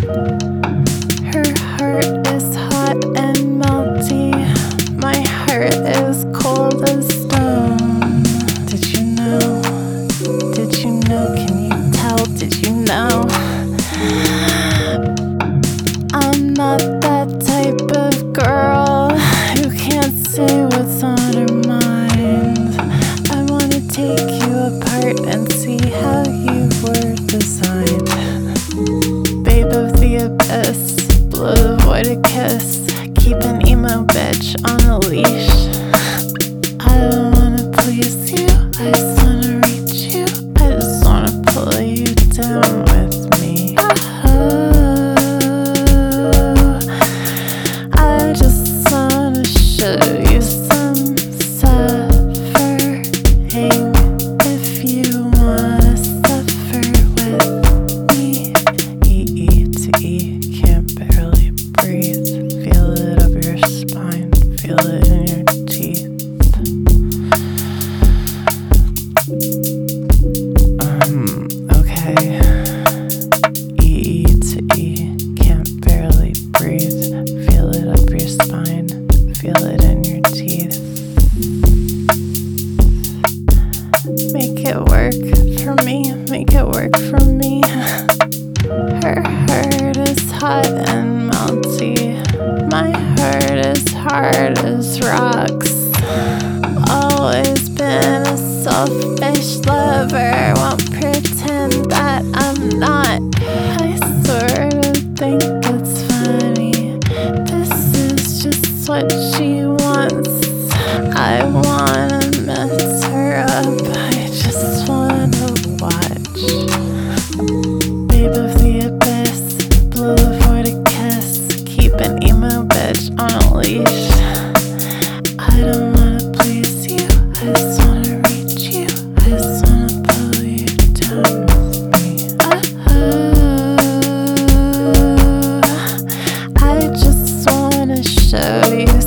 Her heart is hot and melty. My heart is cold as stone. Did you know? Did you know? Can you tell? Did you know? I'm not that type of girl who can't say what's on her mind. I wanna take you apart and see how you were designed. Babe of the abyss, blow the void a kiss, keep an emo bitch on a leash. I don't wanna please you, I just wanna reach you, I just wanna pull you down with me. I just wanna show you some suffering. If you wanna suffer with me, E to E, can't barely breathe. Feel it up your spine, feel it in your teeth. Okay. E to E, can't barely breathe. Feel it up your spine, feel it in your teeth. Make it work for me, make it work for me. Her heart is hot and melty. My heart is hard as rocks. Always been a selfish lover, won't pretend that I'm not. I sort of think it's funny. This is just what she wants. I wanna mess her up, I just wanna watch. Babe of the abyss, blow the void a kiss, keep an emo bitch on a leash. I don't wanna please you, I just wanna reach you, I just wanna pull you down with me. I just wanna show you